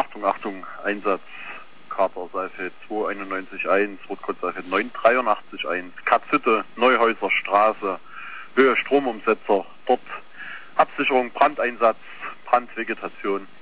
Achtung, Achtung, Einsatz, Kater Saalfeld 291-1, Rotkreuz Saalfeld 983-1, Katzhütte, Neuhäuser Straße, Höhe Stromumsetzer, dort Absicherung, Brandeinsatz, Brandvegetation.